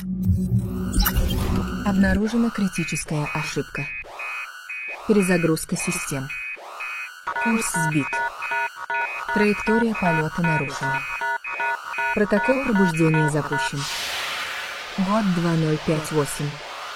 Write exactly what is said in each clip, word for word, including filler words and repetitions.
Обнаружена критическая ошибка. Перезагрузка систем. Курс сбит. Траектория полета нарушена. Протокол пробуждения запущен. Год два ноль пять восемь.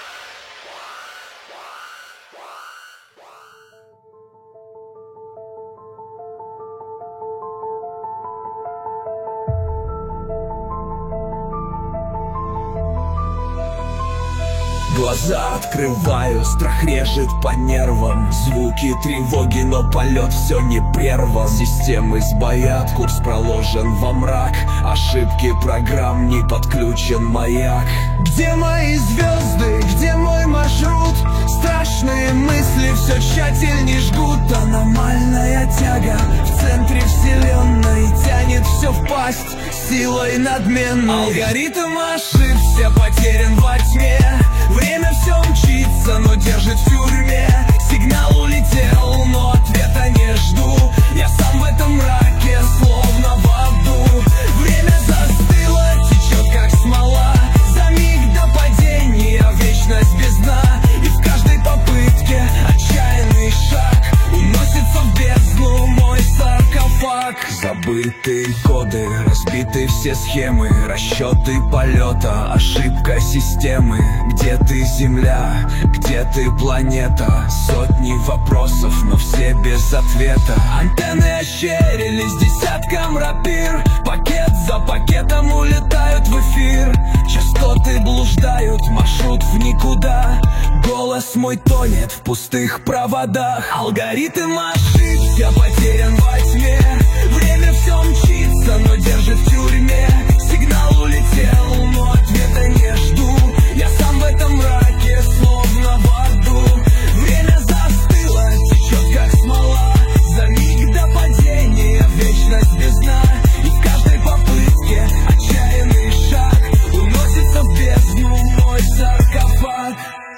Глаза открываю, страх режет по нервам. Звуки тревоги, но полет все не прерван. Системы сбоят, курс проложен во мрак. Ошибки программ, не подключен маяк. Где мои звезды, где мой маршрут? Страшные мысли все тщательней жгут. Аномальная тяга в центре вселенной тянет все в пасть силой надменной. Алгоритм ошибся, потерян во тьме. Время все мчится, но держит в тюрьме. Сигнал улетел, но ответа не жду. Я сам в этом мраке, словно в аду. Время застыло, течет как смола. За миг до падения вечность без дна. И в каждой попытке отчаянный шаг уносится в бездну мой саркофаг. Забытые коды, разбиты все схемы, расчеты полета, ошибка системы. Где ты, Земля? Где ты, планета? Сотни вопросов, но все без ответа. Антенны ощерились десяткам рапир. Пакет за пакетом улетают в эфир. Частоты блуждают, маршрут в никуда. Голос мой тонет в пустых проводах. Алгоритм ошибся, потерян во тьме. Время все мчится, но держит в тюрьме. Сигнал улетел, но ответа не жду. Я сам в этом мраке, словно в аду. Время застыло, течет как смола. За миг до падения вечность без дна. И в каждой попытке отчаянный шаг уносится в бездну мой саркофаг.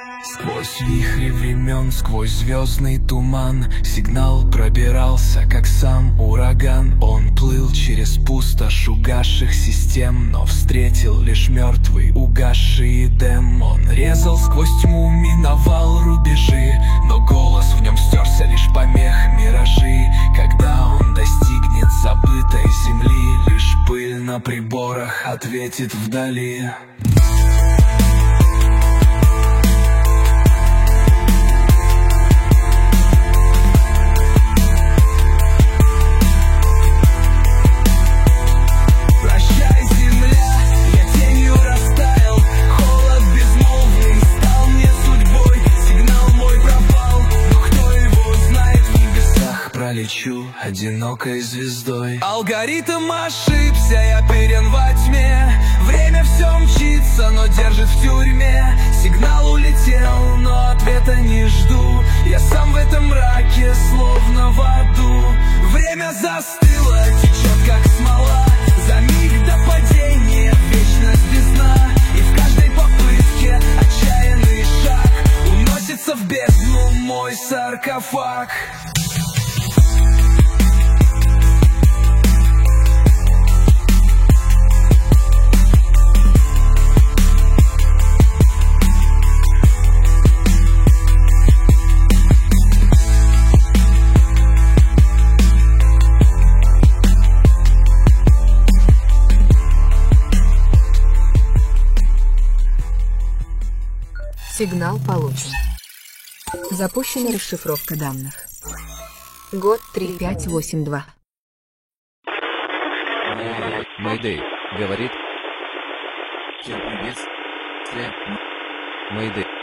Сквозь вихри времен, сквозь звездный туман сигнал пробирался, как сам ураган. Он плыл через пустошь угасших систем, но встретил лишь мертвый угасший Эдем. Он резал сквозь тьму, миновал рубежи, но голос в нем стерся лишь помех миражи. Когда он достигнет забытой земли, лишь пыль на приборах ответит вдали. Лечу одинокой звездой. Алгоритм ошибся, я перен во тьме. Время все мчится, но держит в тюрьме. Сигнал улетел, но ответа не жду. Я сам в этом мраке, словно в аду. Время застыло, течет как смола. За миг до падения вечность без дна. И в каждой попытке отчаянный шаг уносится в бездну мой саркофаг. Сигнал получен. Запущена расшифровка данных. Год три пять восемь два. Мэйдэй, говорит. Всем привет. Мэйдэй.